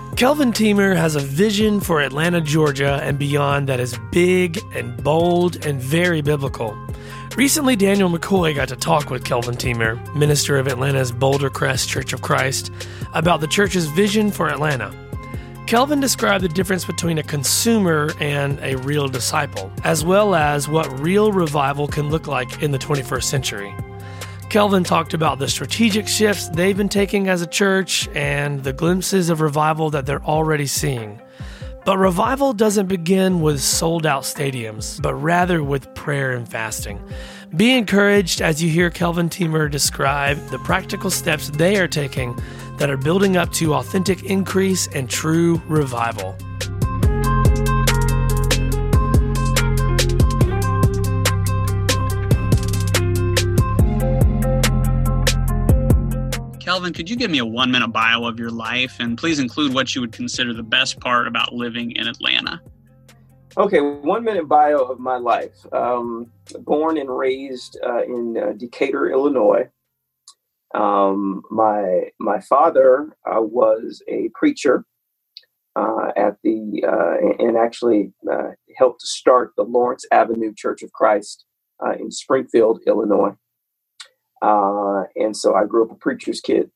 Kelvin Teamer has a vision for Atlanta, Georgia, and beyond that is big and bold and very biblical. Recently, Daniel McCoy got to talk with Kelvin Teamer, minister of Atlanta's Boulder Crest Church of Christ, about the church's vision for Atlanta. Kelvin described the difference between a consumer and a real disciple, as well as what real revival can look like in the 21st century. Kelvin talked about the strategic shifts they've been taking as a church and the glimpses of revival that they're already seeing. But revival doesn't begin with sold-out stadiums, but rather with prayer and fasting. Be encouraged as you hear Kelvin Teamer describe the practical steps they are taking that are building up to authentic increase and true revival. Kelvin, could you give me a 1-minute bio of your life, and please include what you would consider the best part about living in Atlanta? Okay, 1-minute bio of my life. Born and raised in Decatur, Illinois. My father was a preacher and actually helped to start the Lawrence Avenue Church of Christ in Springfield, Illinois. And so I grew up a preacher's kid.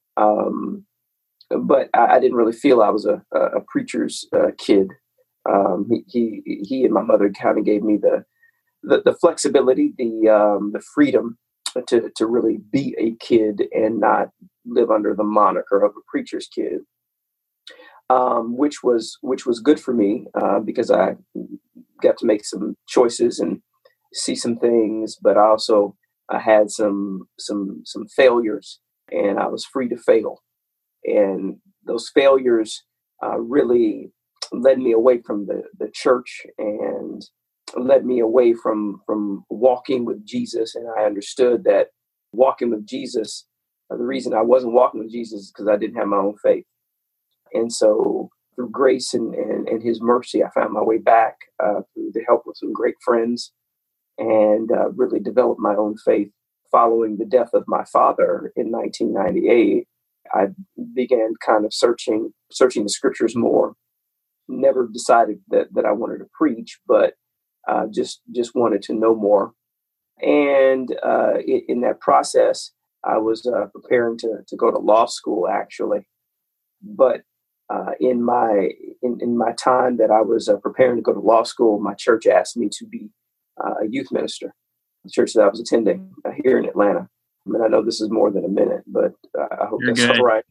But I didn't really feel I was a preacher's kid. He and my mother kind of gave me the flexibility, the freedom to really be a kid and not live under the moniker of a preacher's kid, which was good for me because I got to make some choices and see some things, but I had some failures, and I was free to fail. And those failures really led me away from the church and led me away from walking with Jesus. And I understood that walking with Jesus, the reason I wasn't walking with Jesus is because I didn't have my own faith. And so through grace and his mercy, I found my way back through the help of some great friends and really developed my own faith. Following the death of my father in 1998, I began kind of searching the scriptures more. Never decided that I wanted to preach, but just wanted to know more. And in that process, I was preparing to go to law school, actually. But in my time that I was preparing to go to law school, my church asked me to be a youth minister. The church that I was attending here in Atlanta. I mean, I know this is more than a minute, but I hope that's all right.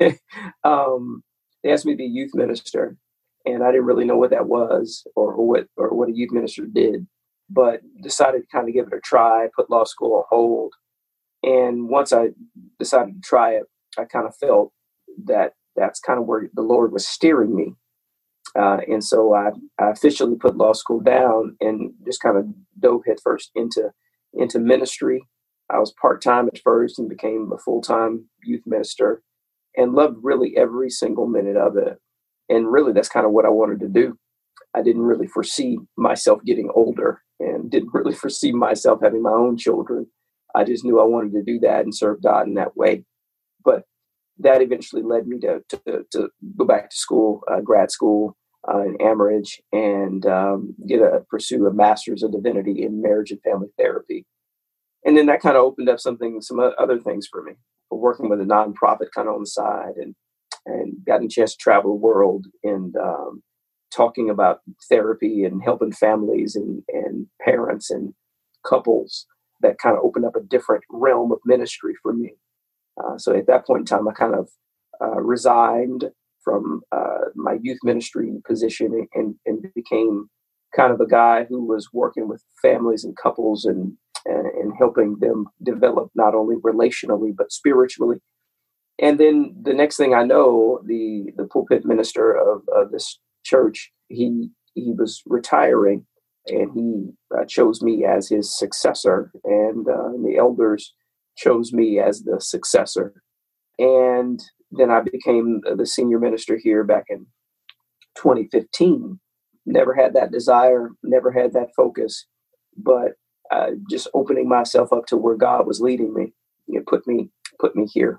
They asked me to be a youth minister, and I didn't really know what that was or what a youth minister did, but decided to kind of give it a try, put law school on hold. And once I decided to try it, I kind of felt that that's kind of where the Lord was steering me. And so I officially put law school down and just kind of dove headfirst into ministry. I was part-time at first and became a full-time youth minister and loved really every single minute of it. And really, that's kind of what I wanted to do. I didn't really foresee myself getting older and didn't really foresee myself having my own children. I just knew I wanted to do that and serve God in that way. But that eventually led me to go back to school, grad school, in Amherst, and pursue a master's of divinity in marriage and family therapy. And then that kind of opened up some other things for me, working with a nonprofit kind of on the side, and gotten a chance to travel the world and talking about therapy and helping families and parents and couples. That kind of opened up a different realm of ministry for me. So at that point in time, I kind of resigned from my youth ministry position and became kind of a guy who was working with families and couples and helping them develop not only relationally, but spiritually. And then the next thing I know, the pulpit minister of this church, he was retiring, and he chose me as his successor, and the elders chose me as the successor. And then I became the senior minister here back in 2015. Never had that desire, never had that focus, but just opening myself up to where God was leading me, it put me here.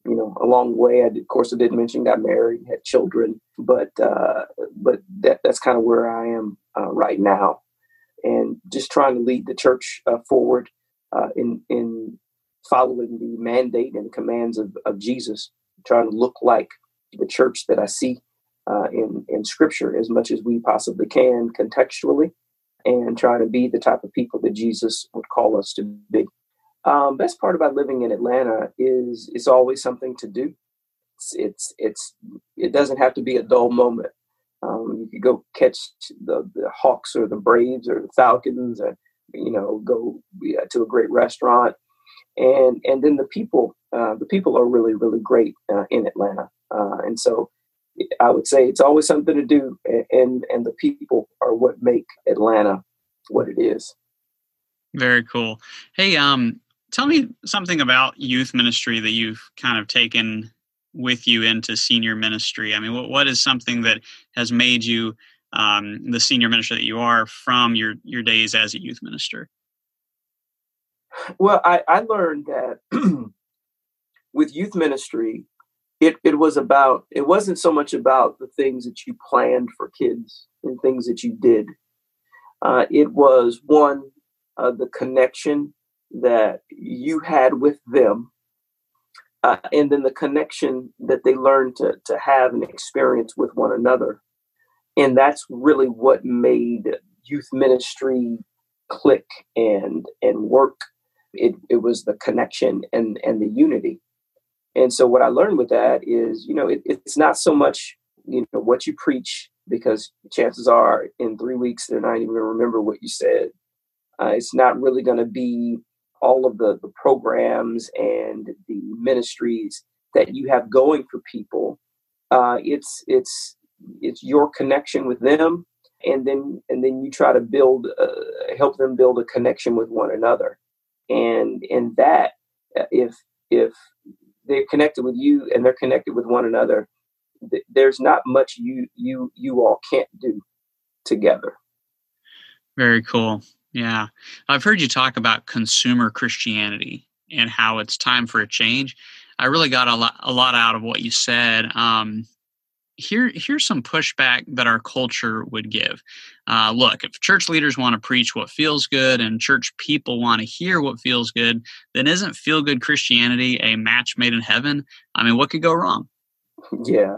along the way, of course, I did mention got married, had children, but that's kind of where I am right now, and just trying to lead the church forward in following the mandate and commands of Jesus, trying to look like the church that I see in Scripture as much as we possibly can contextually, and trying to be the type of people that Jesus would call us to be. Best part about living in Atlanta is it's always something to do. It doesn't have to be a dull moment. You could go catch the Hawks or the Braves or the Falcons, or go to a great restaurant, and then the people are really, really great in Atlanta, and so I would say it's always something to do, and the people are what make Atlanta what it is. Very cool. Hey, tell me something about youth ministry that you've kind of taken with you into senior ministry. I mean, what is something that has made you the senior minister that you are from your days as a youth minister? Well, I learned that with youth ministry, it wasn't so much about the things that you planned for kids and things that you did. It was one, the connection that you had with them, and then the connection that they learned to have and experience with one another. And that's really what made youth ministry click and work. It was the connection and the unity. And so what I learned with that is, it's not so much, what you preach, because chances are in 3 weeks, they're not even going to remember what you said. It's not really going to be all of the programs and the ministries that you have going for people. It's your connection with them, and then you try to help them build a connection with one another. And that, if they're connected with you and they're connected with one another, there's not much you all can't do together. Very cool. Yeah. I've heard you talk about consumer Christianity and how it's time for a change. I really got a lot out of what you said. Here's some pushback that our culture would give. Look, if church leaders want to preach what feels good and church people want to hear what feels good, then isn't feel-good Christianity a match made in heaven? I mean, what could go wrong? Yeah.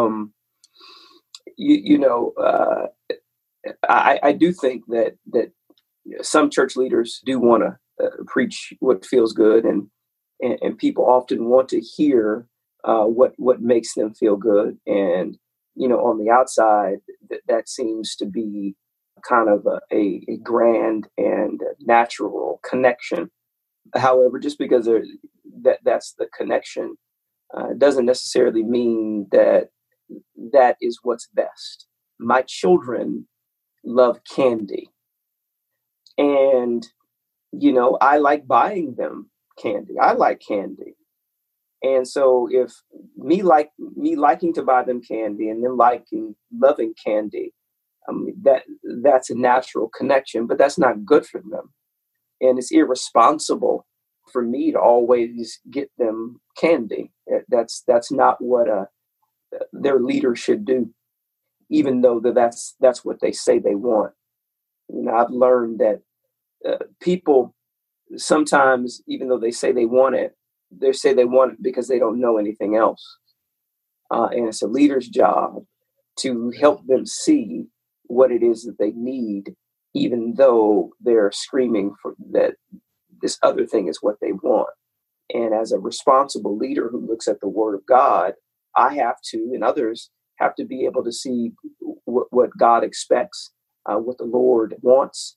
I do think that some church leaders do want to preach what feels good, and people often want to hear what makes them feel good. And, on the outside, that seems to be kind of a grand and natural connection. However, just because that's the connection doesn't necessarily mean that is what's best. My children love candy. And, I like buying them candy. I like candy. And so if me liking to buy them candy and them loving candy, that's a natural connection, but that's not good for them. And it's irresponsible for me to always get them candy. That's not what their leader should do, even though that's what they say they want. I've learned that people sometimes, even though they say they want it, they say they want it because they don't know anything else. And it's a leader's job to help them see what it is that they need, even though they're screaming for that this other thing is what they want. And as a responsible leader who looks at the Word of God, I have to, and others have to be able to see what God expects, what the Lord wants,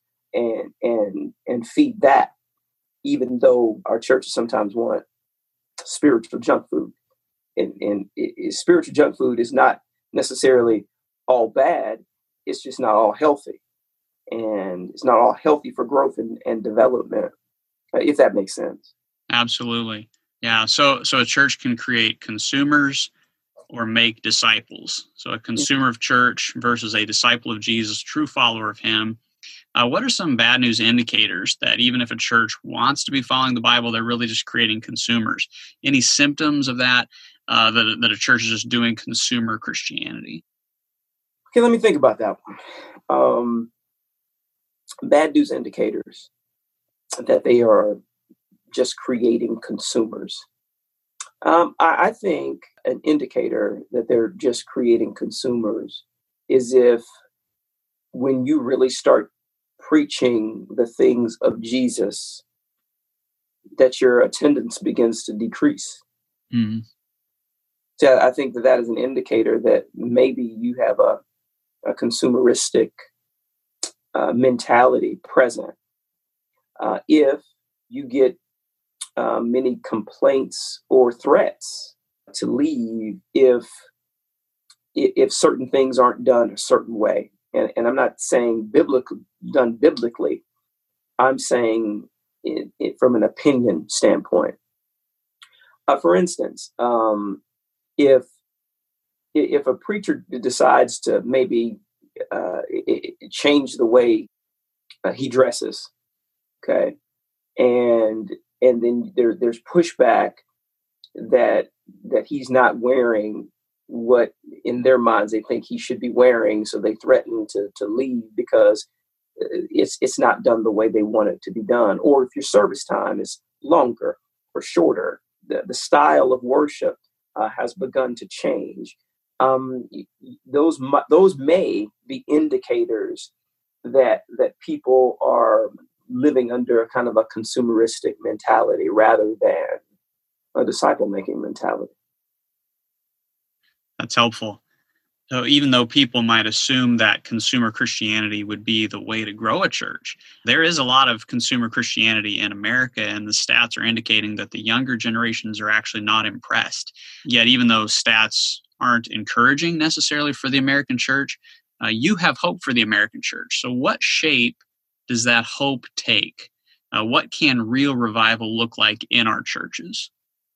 and feed that, even though our churches sometimes want spiritual junk food. And spiritual junk food is not necessarily all bad. It's just not all healthy. And it's not all healthy for growth and development, if that makes sense. Absolutely. Yeah. So a church can create consumers or make disciples. So a consumer of church versus a disciple of Jesus, true follower of him. What are some bad news indicators that even if a church wants to be following the Bible, they're really just creating consumers? Any symptoms of that, that a church is just doing consumer Christianity? Okay, let me think about that one. Bad news indicators that they are just creating consumers. I think an indicator that they're just creating consumers is if when you really start preaching the things of Jesus, that your attendance begins to decrease. Mm-hmm. So I think that is an indicator that maybe you have a consumeristic mentality present. If you get many complaints or threats to leave if certain things aren't done a certain way, and I'm not saying done biblically. I'm saying it from an opinion standpoint. For instance, if a preacher decides to maybe change the way he dresses, okay, and then there's pushback that he's not wearing what in their minds they think he should be wearing, so they threaten to leave because it's not done the way they want it to be done. Or if your service time is longer or shorter, the style of worship has begun to change. Those may be indicators that people are living under a kind of a consumeristic mentality rather than a disciple-making mentality. That's helpful. So even though people might assume that consumer Christianity would be the way to grow a church, there is a lot of consumer Christianity in America, and the stats are indicating that the younger generations are actually not impressed. Yet even though stats aren't encouraging necessarily for the American church, you have hope for the American church. So what shape does that hope take? What can real revival look like in our churches?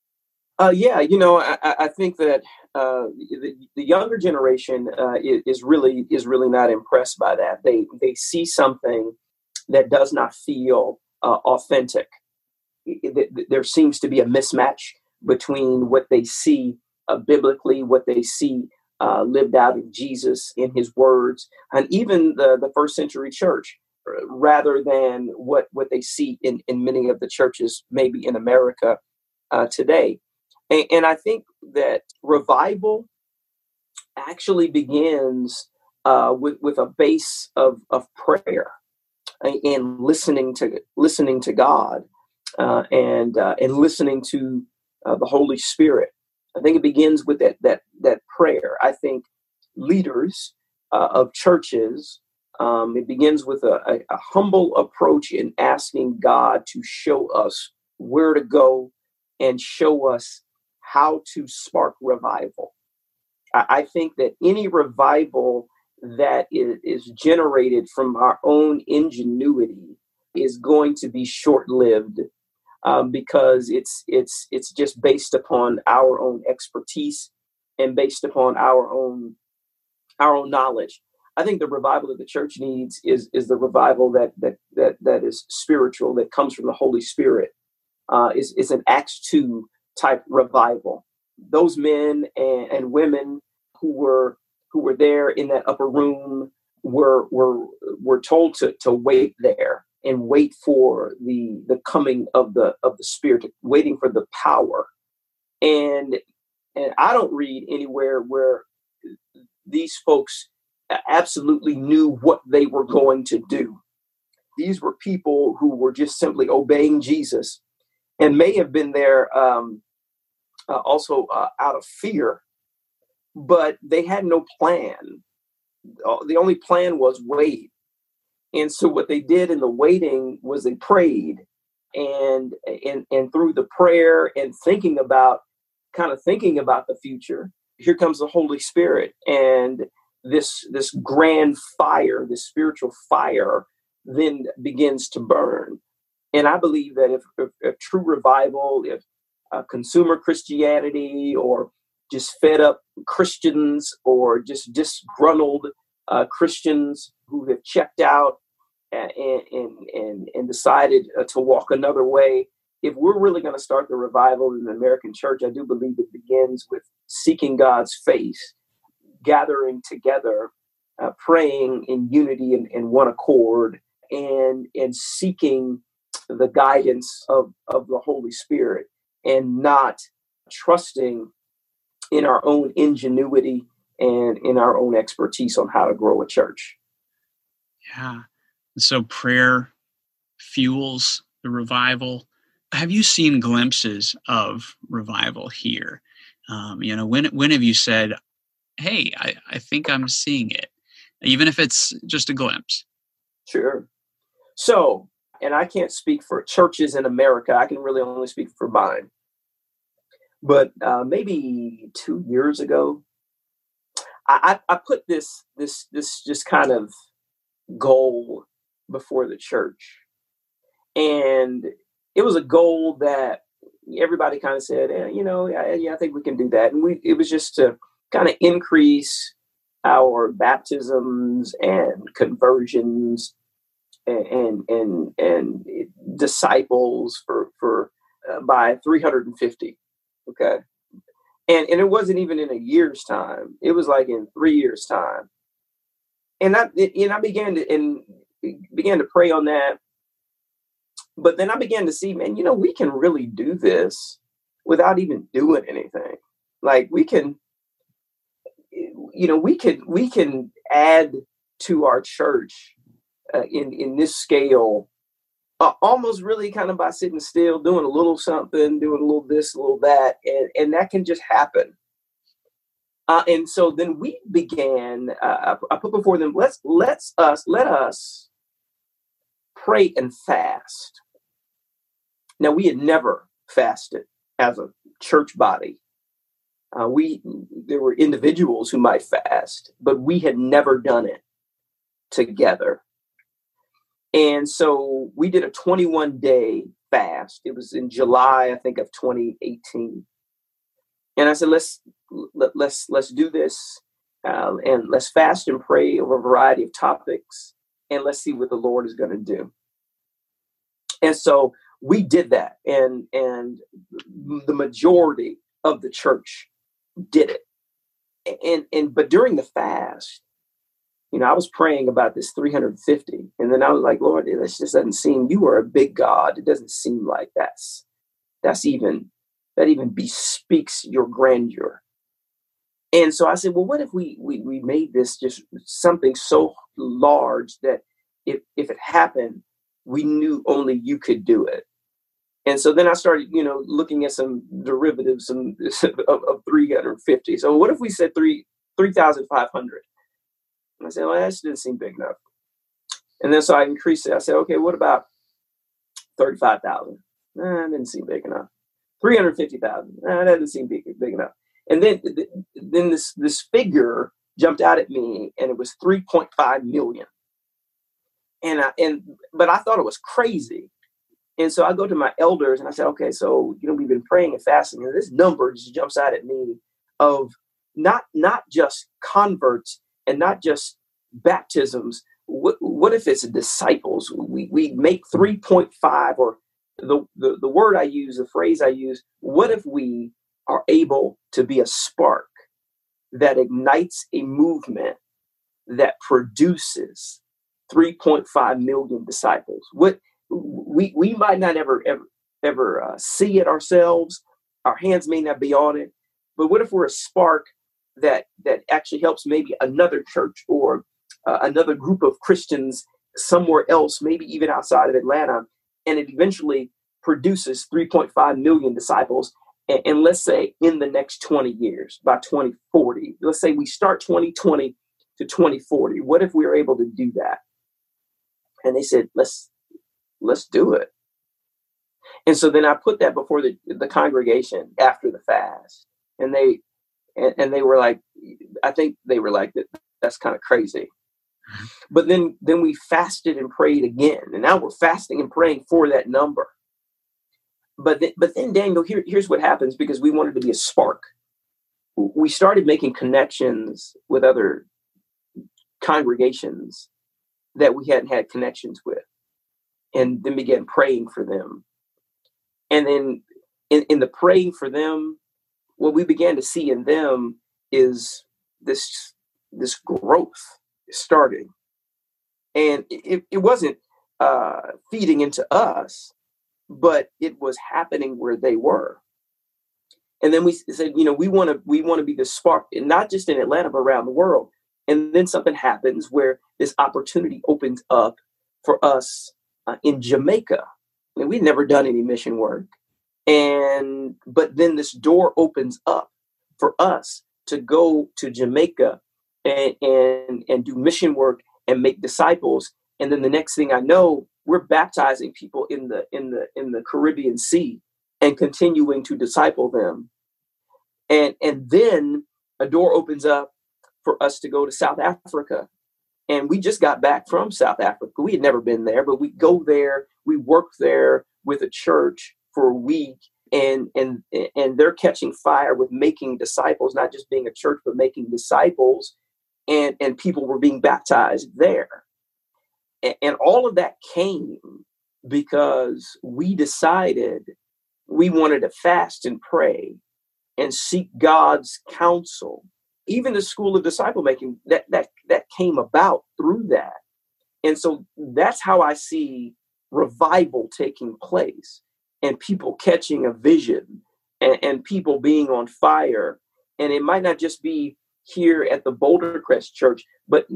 I think that the younger generation is really not impressed by that. They see something that does not feel authentic. There seems to be a mismatch between what they see biblically, what they see lived out in Jesus in His words, and even the first century church, rather than what they see in many of the churches, maybe in America today. And I think that revival actually begins with a base of prayer and listening to God and listening to the Holy Spirit. I think it begins with that prayer. I think leaders of churches, it begins with a humble approach in asking God to show us where to go and show us how to spark revival. I think that any revival that is generated from our own ingenuity is going to be short-lived because it's just based upon our own expertise and based upon our own knowledge. I think the revival that the church needs is the revival that is spiritual, that comes from the Holy Spirit. Is an Acts 2 type revival. Those men and women who were there in that upper room were told to wait there and wait for the coming of the Spirit, waiting for the power. And I don't read anywhere where these folks absolutely knew what they were going to do. These were people who were just simply obeying Jesus, and may have been there also out of fear, but they had no plan. The only plan was wait. And so what they did in the waiting was they prayed, and through the prayer and thinking about the future, here comes the Holy Spirit, and this grand fire, this spiritual fire, then begins to burn. And I believe that if true revival, if consumer Christianity, or just fed up Christians, or just disgruntled Christians who have checked out, and decided to walk another way. If we're really going to start the revival in the American church, I do believe it begins with seeking God's face, gathering together, praying in unity and one accord, and seeking the guidance of the Holy Spirit, and not trusting in our own ingenuity and in our own expertise on how to grow a church. Yeah. So prayer fuels the revival. Have you seen glimpses of revival here? When have you said, hey, I think I'm seeing it, even if it's just a glimpse? Sure. So, and I can't speak for churches in America. I can really only speak for mine. But maybe 2 years ago, I put this just kind of goal before the church. And it was a goal that everybody kind of said, I think we can do that. And it was just to kind of increase our baptisms and conversions and disciples for by 350. Okay. And it wasn't even in a year's time. It was like in 3 years' time. And I began to pray on that. But then I began to see, man, we can really do this without even doing anything. Like we can add to our church in this scale, almost really kind of by sitting still, doing a little something, doing a little this, a little that, and that can just happen. And so then we began. I put before them, let us pray and fast. Now, we had never fasted as a church body. There were individuals who might fast, but we had never done it together. And so we did a 21-day fast. It was in July, I think, of 2018. And I said, let's do this, and let's fast and pray over a variety of topics, and let's see what the Lord is going to do. And so we did that, and the majority of the church did it. But during the fast, I was praying about this 350, and then I was like, Lord, this just doesn't seem. You are a big God. It doesn't seem like that even bespeaks your grandeur. And so I said, well, what if we made this just something so large that if it happened, we knew only you could do it. And so then I started, looking at some derivatives of 350. So what if we said 3,500? And I said, well, that didn't seem big enough. And then so I increased it. I said, okay, what about 35,000? That didn't seem big enough. 350,000. That doesn't seem big enough. And then this figure jumped out at me, and it was 3.5 million. But I thought it was crazy. And so I go to my elders and I said, okay, so, we've been praying and fasting, and this number just jumps out at me of not just converts and not just baptisms. What if it's disciples? We make 3.5, or the word I use, the phrase I use, what if we are able to be a spark that ignites a movement that produces 3.5 million disciples? What we might not ever see it ourselves. Our hands may not be on it, but what if we're a spark that actually helps maybe another church or another group of Christians somewhere else, maybe even outside of Atlanta, and it eventually produces 3.5 million disciples. And let's say in the next 20 years, by 2040, let's say we start 2020 to 2040. What if we were able to do that? And they said, let's do it. And so then I put that before the congregation after the fast, and they were like, I think they were like, that's kind of crazy. But then we fasted and prayed again, and now we're fasting and praying for that number. But then Daniel, here's what happens, because we wanted to be a spark. We started making connections with other congregations that we hadn't had connections with, and then began praying for them. And then in the praying for them, what we began to see in them is this growth starting. And it wasn't feeding into us, but it was happening where they were. And then we said, we want to be the spark, and not just in Atlanta, but around the world. And then something happens where this opportunity opens up for us in Jamaica. And we'd never done any mission work. But then this door opens up for us to go to Jamaica and do mission work and make disciples. And then the next thing I know, we're baptizing people in the Caribbean Sea and continuing to disciple them. And then a door opens up for us to go to South Africa. And we just got back from South Africa. We had never been there, but we go there, we work there with a church for a week, and they're catching fire with making disciples, not just being a church, but making disciples, and people were being baptized there. And all of that came because we decided we wanted to fast and pray and seek God's counsel. Even the School of Disciple Making, that came about through that. And so that's how I see revival taking place, and people catching a vision, and people being on fire. And it might not just be here at the Boulder Crest Church, but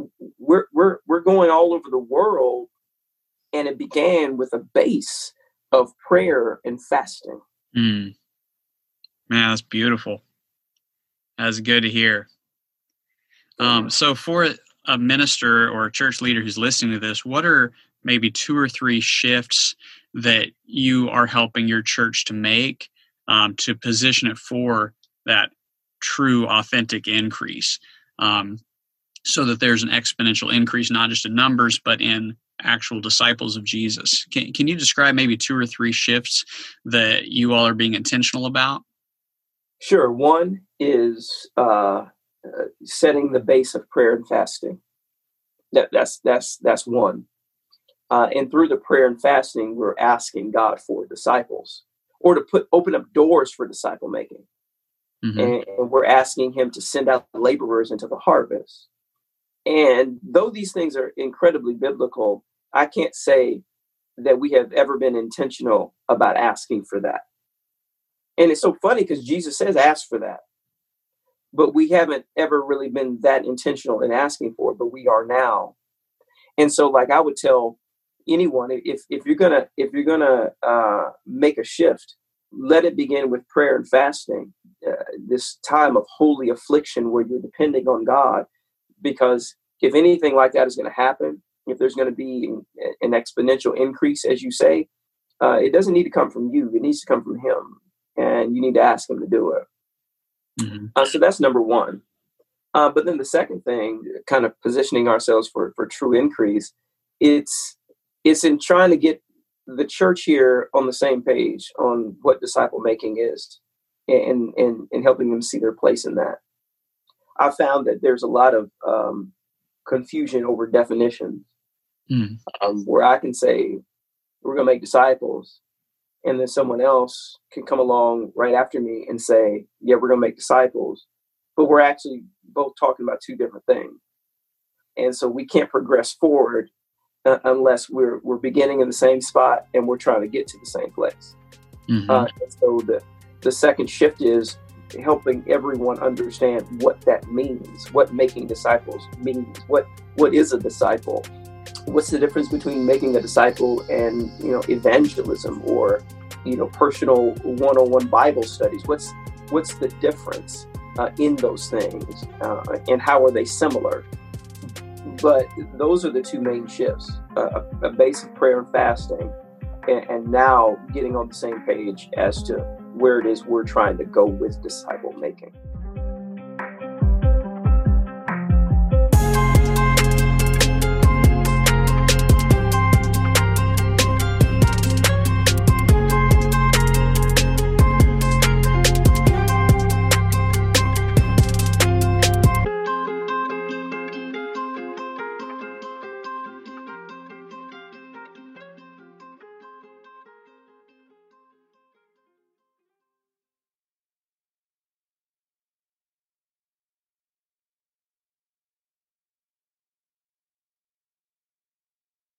we're going all over the world. And it began with a base of prayer and fasting. Man, that's beautiful. That's good to hear. So for a minister or a church leader who's listening to this, what are maybe 2 or 3 shifts that you are helping your church to make to position it for that true, authentic increase, so that there's an exponential increase, not just in numbers, but in actual disciples of Jesus? Can you describe maybe 2 or 3 shifts that you all are being intentional about? Sure. One is setting the base of prayer and fasting. That's one. And through the prayer and fasting, we're asking God for disciples, or to open up doors for disciple making. Mm-hmm. And we're asking him to send out laborers into the harvest. And though these things are incredibly biblical, I can't say that we have ever been intentional about asking for that. And it's so funny because Jesus says, ask for that. But we haven't ever really been that intentional in asking for it, but we are now. And so, like I would tell anyone, if you're gonna make a shift, let it begin with prayer and fasting. This time of holy affliction where you're depending on God, because if anything like that is going to happen, if there's going to be an exponential increase, as you say, it doesn't need to come from you. It needs to come from him, and you need to ask him to do it. Mm-hmm. So that's number one. But then the second thing, kind of positioning ourselves for true increase, it's in trying to get the church here on the same page on what disciple making is, and helping them see their place in that. I found that there's a lot of confusion over definitions, where I can say we're going to make disciples, and then someone else can come along right after me and say, yeah, we're going to make disciples, but we're actually both talking about 2 different things. And so we can't progress forward unless we're beginning in the same spot and we're trying to get to the same place. Mm-hmm. And so the second shift is helping everyone understand what that means, what making disciples means, what is a disciple, what's the difference between making a disciple and evangelism, or personal one-on-one Bible studies. What's the difference in those things, and how are they similar? But those are the 2 main shifts: a base of prayer and fasting, and now getting on the same page as to where it is we're trying to go with disciple making.